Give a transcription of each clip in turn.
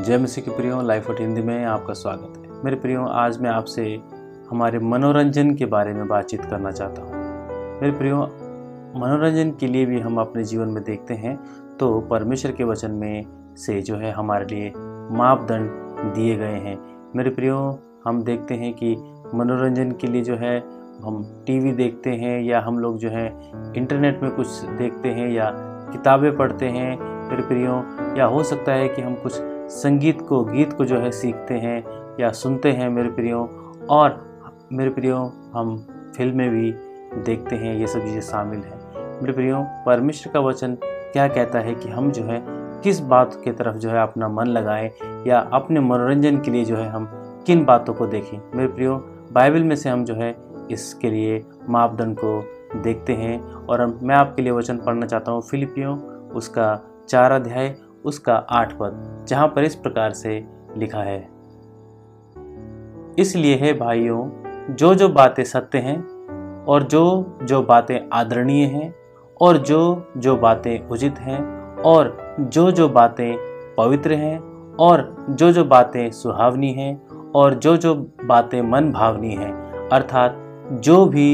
जय मसीह के प्रियो, लाइफ ऑफ हिंदी में आपका स्वागत है। मेरे प्रियो, आज मैं आपसे हमारे मनोरंजन के बारे में बातचीत करना चाहता हूँ। मेरे प्रियो, मनोरंजन के लिए भी हम अपने जीवन में देखते हैं तो परमेश्वर के वचन में से जो है हमारे लिए मापदंड दिए गए हैं। मेरे प्रियो, हम देखते हैं कि मनोरंजन के लिए जो है हम टीवी देखते हैं या हम लोग जो है इंटरनेट में कुछ देखते हैं या किताबें पढ़ते हैं मेरे प्रियो, या हो सकता है कि हम कुछ गीत को जो है सीखते हैं या सुनते हैं मेरे प्रियो। और मेरे प्रियो, हम फिल्में भी देखते हैं, ये सब चीज़ें शामिल हैं। मेरे प्रियो, परमेश्वर का वचन क्या कहता है कि हम जो है किस बात की तरफ जो है अपना मन लगाएं या अपने मनोरंजन के लिए जो है हम किन बातों को देखें। मेरे प्रियो, बाइबल में से हम जो है इसके लिए मापदंड को देखते हैं और मैं आपके लिए वचन पढ़ना चाहता हूँ फिलिपियों उसका 4 अध्याय उसका 8 पद, जहाँ पर इस प्रकार से लिखा है। इसलिए है भाइयों, जो बातें सत्य हैं और जो बातें आदरणीय हैं और जो बातें उचित हैं और जो बातें पवित्र हैं और जो बातें सुहावनी हैं और जो बातें मन भावनी हैं, अर्थात जो भी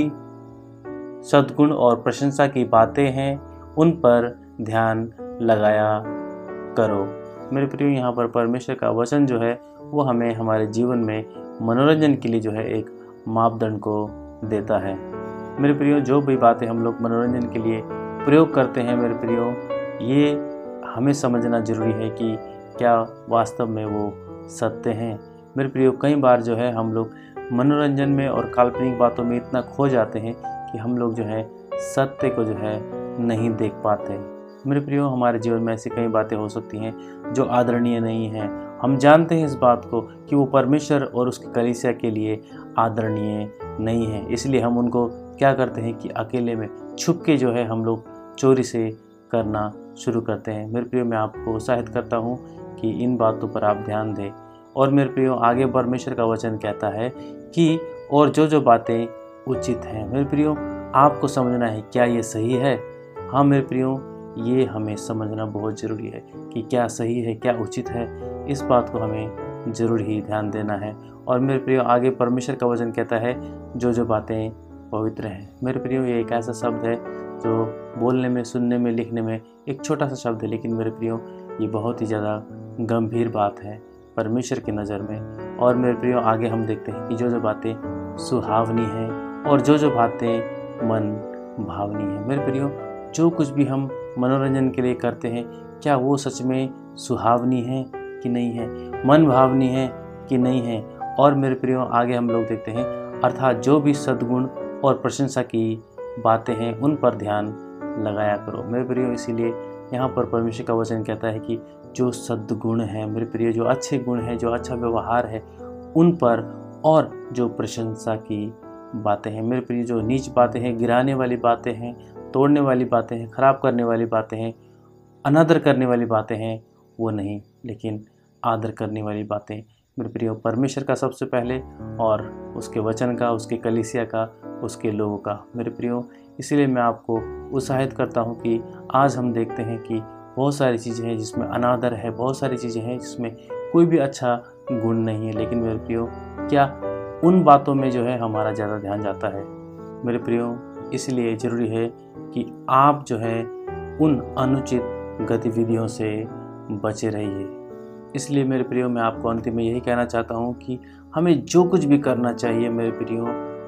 सद्गुण और प्रशंसा की बातें हैं उन पर ध्यान लगाया करो। मेरे प्रियो, यहाँ पर परमेश्वर का वचन जो है वो हमें हमारे जीवन में मनोरंजन के लिए जो है एक मापदंड को देता है। मेरे प्रियो, जो भी बातें हम लोग मनोरंजन के लिए प्रयोग करते हैं मेरे प्रियो, ये हमें समझना जरूरी है कि क्या वास्तव में वो सत्य हैं। मेरे प्रियो, कई बार जो है हम लोग मनोरंजन में और काल्पनिक बातों में इतना खो जाते हैं कि हम लोग जो है सत्य को जो है नहीं देख पाते। मेरे प्रियो, हमारे जीवन में ऐसी कई बातें हो सकती हैं जो आदरणीय नहीं हैं। हम जानते हैं इस बात को कि वो परमेश्वर और उसकी कलीसिया के लिए आदरणीय नहीं है, इसलिए हम उनको क्या करते हैं कि अकेले में छुप के जो है हम लोग चोरी से करना शुरू करते हैं। मेरे प्रियो, मैं आपको उत्साहित करता हूँ कि इन बातों पर आप ध्यान दें। और मेरे प्रियो, आगे परमेश्वर का वचन कहता है कि और जो बातें उचित हैं। मेरे प्रियो, आपको समझना है क्या ये सही है। हाँ मेरे प्रियो, ये हमें समझना बहुत ज़रूरी है कि क्या सही है, क्या उचित है। इस बात को हमें ज़रूर ही ध्यान देना है। और मेरे प्रियो, आगे परमेश्वर का वचन कहता है जो बातें पवित्र हैं। मेरे प्रियो, ये एक ऐसा शब्द है जो बोलने में, सुनने में, लिखने में एक छोटा सा शब्द है, लेकिन मेरे प्रियो ये बहुत ही ज़्यादा गंभीर बात है परमेश्वर की नज़र में। और मेरे प्रियो, आगे हम देखते हैं कि जो बातें सुहावनी हैं और जो बातें मन भावनी हैं। मेरे प्रियो, जो कुछ भी हम मनोरंजन के लिए करते हैं, क्या वो सच में सुहावनी है कि नहीं है, मन भावनी है कि नहीं है। और मेरे प्रियो, आगे हम लोग देखते हैं, अर्थात जो भी सद्गुण और प्रशंसा की बातें हैं उन पर ध्यान लगाया करो। मेरे प्रियो, इसीलिए यहाँ पर परमेश्वर का वचन कहता है कि जो सद्गुण है मेरे प्रियो, जो अच्छे गुण है, जो अच्छा व्यवहार है उन पर, और जो प्रशंसा की बातें हैं मेरे प्रियो, जो नीच बातें हैं, गिराने वाली बातें हैं, तोड़ने वाली बातें हैं, खराब करने वाली बातें हैं, अनादर करने वाली बातें हैं, वो नहीं, लेकिन आदर करने वाली बातें मेरे प्रियो, परमेश्वर का सबसे पहले और उसके वचन का, उसके कलीसिया का, उसके लोगों का। मेरे प्रियो, इसीलिए मैं आपको उत्साहित करता हूँ कि आज हम देखते हैं कि बहुत सारी चीज़ें हैं जिसमें अनादर है, बहुत सारी चीज़ें हैं जिसमें कोई भी अच्छा गुण नहीं है, लेकिन मेरे प्रियो, क्या उन बातों में जो है हमारा ज़्यादा ध्यान जाता है। मेरे प्रियो, इसलिए ज़रूरी है कि आप जो है उन अनुचित गतिविधियों से बचे रहिए। इसलिए मेरे प्रियो, मैं आपको अंतिम में यही कहना चाहता हूँ कि हमें जो कुछ भी करना चाहिए मेरे प्रियो,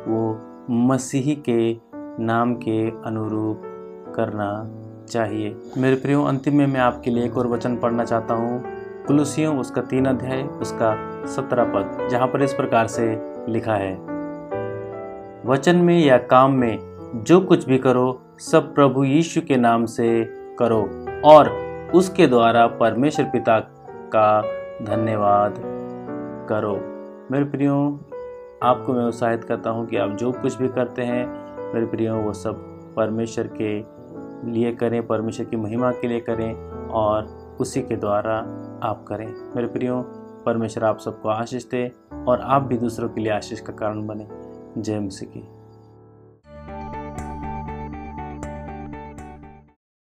वो मसीही के नाम के अनुरूप करना चाहिए। मेरे प्रियो, अंतिम में मैं आपके लिए एक और वचन पढ़ना चाहता हूँ, कुलुसियों उसका 3 अध्याय उसका 17 पद, जहाँ पर इस प्रकार से लिखा है। वचन में या काम में जो कुछ भी करो सब प्रभु यीशु के नाम से करो और उसके द्वारा परमेश्वर पिता का धन्यवाद करो। मेरे प्रियो, आपको मैं उत्साहित करता हूँ कि आप जो कुछ भी करते हैं मेरे प्रियो, वो सब परमेश्वर के लिए करें, परमेश्वर की महिमा के लिए करें और उसी के द्वारा आप करें। मेरे प्रियो, परमेश्वर आप सबको आशीष दे और आप भी दूसरों के लिए आशीष का कारण बने। जय मसीह की।